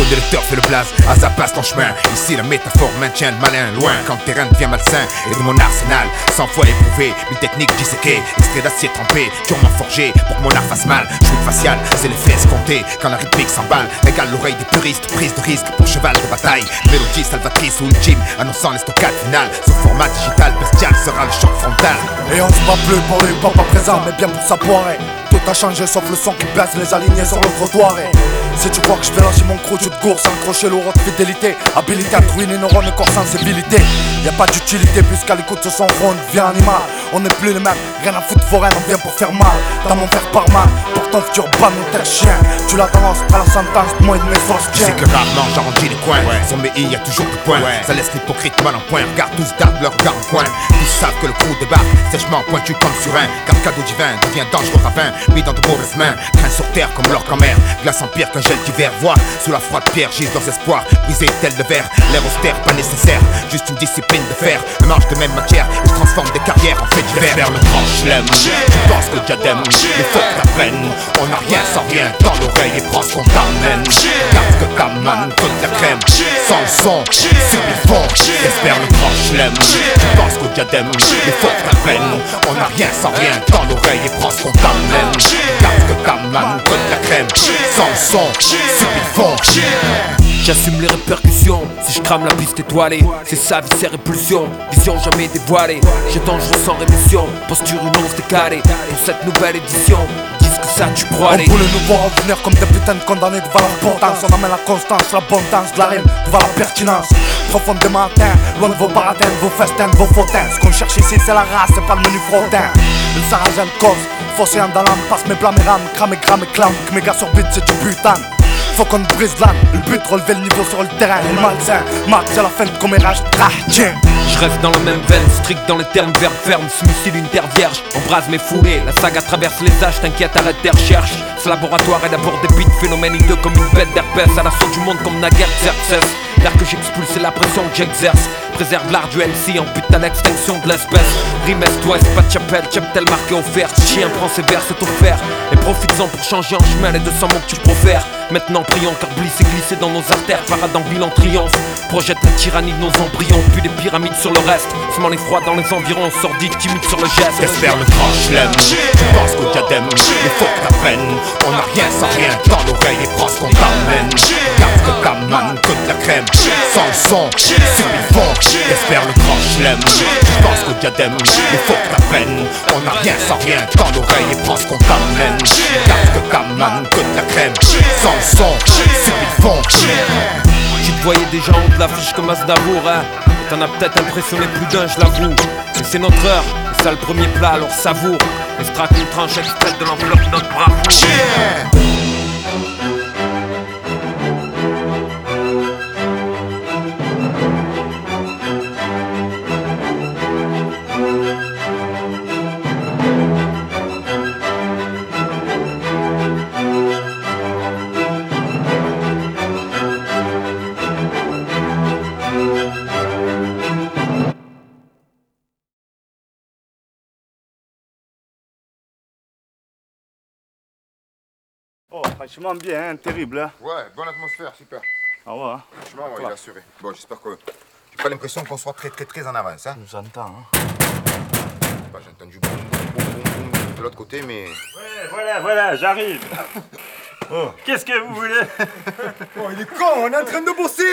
de lecteur fait le blaze, à sa passe ton chemin. Ici la métaphore maintient le malin loin quand le terrain devient malsain. Et de mon arsenal, 100 fois éprouvé, une technique disséquée, extrait d'acier trempé, durement forgé pour que mon art fasse mal. Chouette facial, c'est l'effet escompté quand la rythmique s'emballe. Régale l'oreille des puristes, prise de risque pour cheval de bataille. Mélodie salvatrice ou ultime, annonçant l'estocade finale. Ce format digital bestial sera le choc frontal. Et on se bat plus pour le papa présent, mais bien pour sa poirée. Tout a changé sauf le son qui baisse les alignés sur le trottoir. Et si tu crois que je vais lâcher mon crew, tu te gourses, accrocher l'euro de fidélité, habilité à trouver les neurones et corps sensibilité. Y'a pas d'utilité puisqu'à l'écoute ce son ronde, vient animal. On n'est plus les mêmes, rien à foutre foraine, on vient pour faire mal. Dans mon faire par mal, pour ton futur ban ou tel chien. Tu la tendance, pas la sentence, moi et de mes forces tiens. C'est que rarement j'arrondis les coins, sur mes i y'a toujours du point. Ça laisse l'hypocrite mal en point, regarde tous dardent leur regard en coin. Tous savent que le crew débarque, sèchement pointu comme sur un. Car cadeau divin devient dangereux ravin, mis dans de mauvaises mains. Train sur terre comme l'orque en mer, glace en pierre qu'un gel d'hiver. Voix sous la froide pierre, gisent leurs espoirs, brisés tel de verre. L'air austère, pas nécessaire, juste une discipline de fer. Un manche de même matière, et je transforme des carrières en fait divers. Vers le grand chelem, tu penses que le diadème, il faut que t'apprennes. On n'a rien sans rien dans l'oreille et prends ce qu'on t'amène. Garde que ta manne, toute la crème, sans le son, sur le fond. Espère le grand chelem, tu penses que le diadème, il faut que t'apprennes. On n'a rien sans rien dans l'oreille et prends ce qu'on t'amène. Garde que ta manne, toute la crème, sans le son, sur le fond. J'assume les répercussions, si je crame la piste étoilée. C'est sa vie, ses répulsions, vision jamais dévoilée. J'ai dangereux sans rémission, posture une once décalée. Pour cette nouvelle édition, dis que ça tu crois aller. On voulait nous voir revenir comme des putains de condamnés devant l'importance. On amène la constance, l'abondance, de la rime devant la pertinence. Profondément atteint, loin de vos baratins, vos festins, vos fautins. Ce qu'on cherche ici c'est la race, c'est pas le menu frottin. Le sarrasin de cause, fosséant dans l'âme, passe mes blâmes et rames, crame et gramme et clame. Que mes gars sur beat c'est du putain. Faut qu'on brise l'âme, le but relever le niveau sur le terrain. Le malsain, marque à la fin de commérage, tiens. Je reste dans la même veine, strict dans les termes verts fermes. Smoothie d'une terre vierge, embrase mes foulées. La saga traverse les âges, t'inquiète, arrête tes recherches. Ce laboratoire est d'abord des beats, phénomène hideux comme une bête d'herpès. À l'assaut du monde comme naguère Xerxes. L'air que j'expulse c'est la pression que j'exerce. Préserve l'art du MC en but à l'extinction de l'espèce. Rime est-ouest, pas de chapelle, cheptel marqué offert. Chien prend ses vers, c'est offert. Et profites-en pour changer en chemin les 200 mots que tu profères. Maintenant prions car Bliss est glissé dans nos artères. Parade en bilan triomphe. Projette la tyrannie de nos embryons, puis des pyramides sur le reste. Semant les froids dans les environs, sordide, timide sur le geste. Espère le grand chelem, tu penses qu'au diadème, il faut que t'apprennes. On n'a rien sans rien dans l'oreille et prends ce qu'on t'amène. Garde que ta manne, toute la crème, sans le son, sur le fond. Espère le grand chelem, tu penses qu'au diadème, il faut que t'apprennes. On n'a rien sans rien dans l'oreille et prends ce qu'on t'amène. Garde que ta manne, toute la crème, sans le son, sur le fond. Tu te voyais déjà en haut de l'affiche comme Aznavour, hein. Et t'en as peut-être impressionné plus d'un, je l'avoue. Mais c'est notre heure, et ça le premier plat, alors savoure. Extract une tranche extraite de l'enveloppe de notre bravoure. Oh, franchement bien, hein, terrible. Hein. Ouais, bonne atmosphère, super. Ah ouais. Franchement, ouais, il est assuré. Bon, j'espère que j'ai pas l'impression qu'on soit très en avance. Hein. J'entends. Hein. Bah, j'ai entendu boum, boum, boum, boum de l'autre côté, mais. Ouais, voilà, j'arrive. Oh. Qu'est-ce que vous voulez? Oh, il est con, on est en train de bosser.